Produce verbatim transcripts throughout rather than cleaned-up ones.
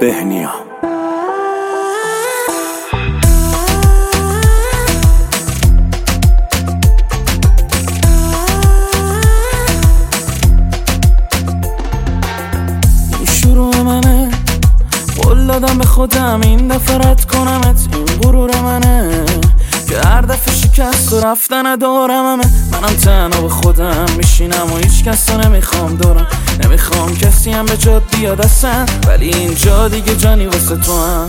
بهنیا. این شروع منه، قول دادم به خودم این دفعه رد کنمت. این غرور منه که هر دفعه شکست و رفتن دارم همه. منم تنها به خودم میشینم و هیچ کس رو نمیخوام دارم. نمیخوام کسی هم به جاد بیاد اصلا، ولی اینجا دیگه جانی واسه تو هم.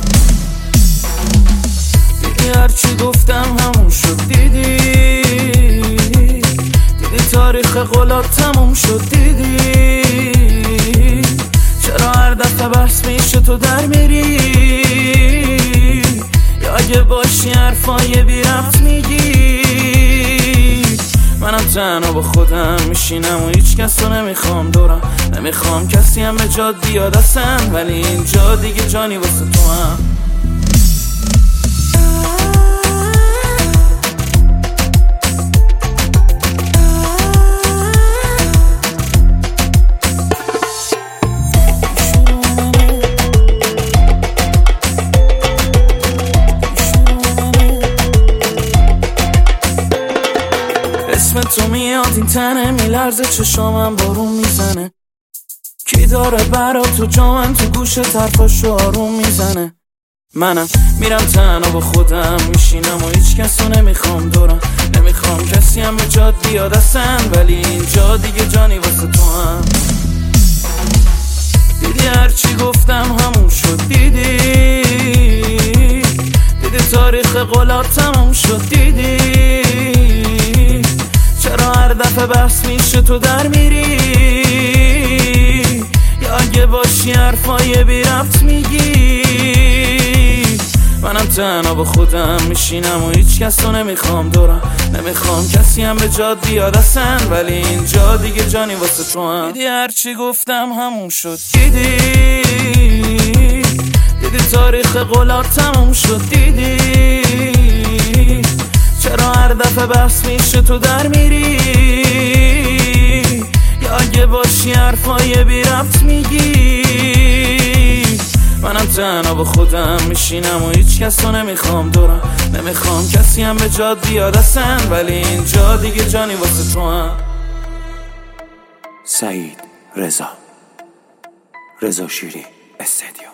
دیدی هرچی گفتم همون شد، دیدی دیدی تاریخ قولات تموم شد. دیدی چرا هر دفعه بحث میشه تو در میری، یا اگه باشی حرفای بی ربط میگی. منم تنها با خودم میشینم و هیچ کس رو نمیخوام دورم. نمیخوام کسی هم به جاد بیاد اصلا، ولی اینجا دیگه جانی واسه تو هم. اسم تو میاد این تنه، میلرزه چشامم بارون میزنه. کی داره برا تو جامن تو گوش طرفاشو آروم میزنه. منم میرم تنها با خودم میشینم و هیچ کس رو نمیخوام دورم. نمیخوام کسی هم به جاد بیاد اصلا، ولی اینجا دیگه جانی واسه تو هم. دیدی هرچی گفتم همون شد، دیدی دیدی تاریخ قولات تموم شد. دیدی چرا هر دفعه بحث میشه تو در میری، یا اگه باشی حرفای بی ربط میگی. منم تنها با خودم میشینم و هیچ کس رو نمیخوام دورم. نمیخوام کسی هم به جاد بیاد اصلا، ولی اینجا دیگه جانی واسه تو هم. دیدی هرچی گفتم همون شد، دیدی دیدی تاریخ قولات تموم شد. دیدی چرا هر دفعه بحث میشه تو در میری، یا اگه باشی حرفای بی ربط میگی. منم تنها با خودم میشینم و هیچ کس رو نمیخوام دورم. نمیخوام کسی هم به جاد بیاد اصلا، ولی اینجا دیگه جانی واسه تو هم. سعید رضا رضا شیری استدیو.